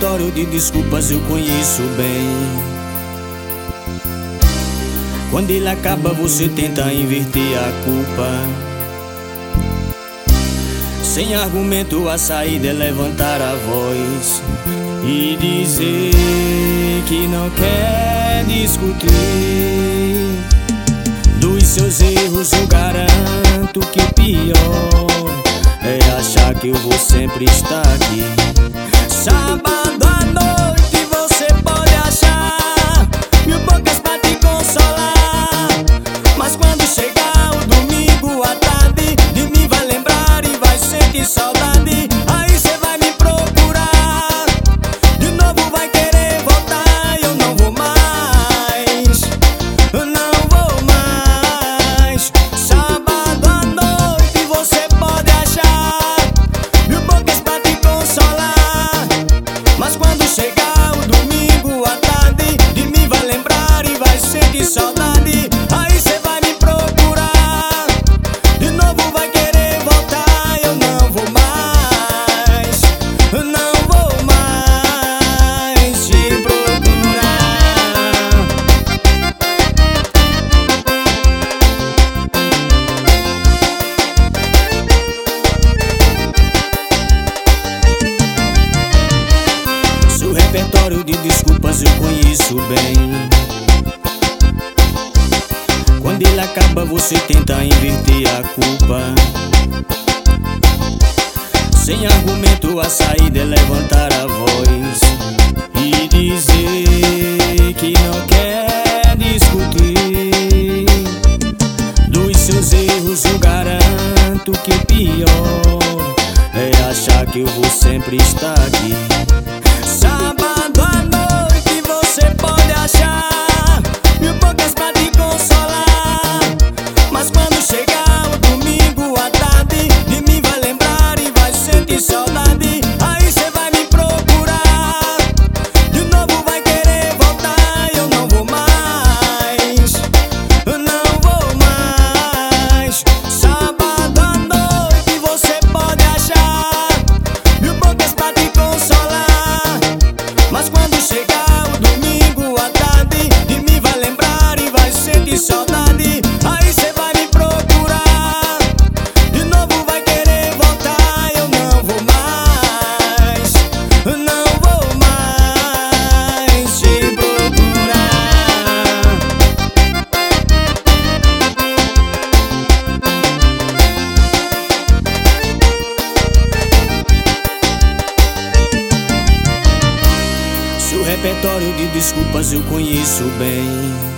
repertório de desculpas eu conheço bem. Quando ele acaba você tenta inverter a culpa. Sem argumento a saída é levantar a voz e dizer que não quer discutir. Dos seus erros eu garanto que o pior é achar que eu vou sempre estar aqui. Sábado à noite você pode achar mil bocas pra te consolar, mas quando chegar o domingo à tarde, de mim vai lembrar e vai sentir saudade. Aí cê vai me procurar, de novo vai querer voltar. Eu não vou mais, eu não vou mais. Sábado à noite você pode achar mil bocas pra te consolar, mas quando chegar o domingo à tarde, de mim vai lembrar e vai sentir saudade. Aí cê vai me procurar, de novo vai querer voltar. Eu não vou mais, eu não vou mais te procurar. Seu repertório de desculpas eu conheço bem. Quando ele acaba você tenta inverter a culpa. Sem argumento a saída é levantar a voz e dizer que não quer discutir. Dos seus erros eu garanto que o pior é achar que eu vou sempre estar aqui. Sábado à noite você pode achar mil bocas pra te consolar, mas quando chegar o domingo à tarde, de mim vai lembrar e vai sentir saudade. Aí cê vai me procurar, de novo vai querer voltar. Eu não vou mais, eu não vou mais. Sábado à noite você pode achar mil bocas pra te consolar, mas quando chegar o domingo à tarde, de mim vai lembrar e vai sentir saudade. Aí cê vai me procurar, de novo vai querer voltar. Eu não vou mais, eu não vou mais te procurar. Seu repertório de desculpas eu conheço bem.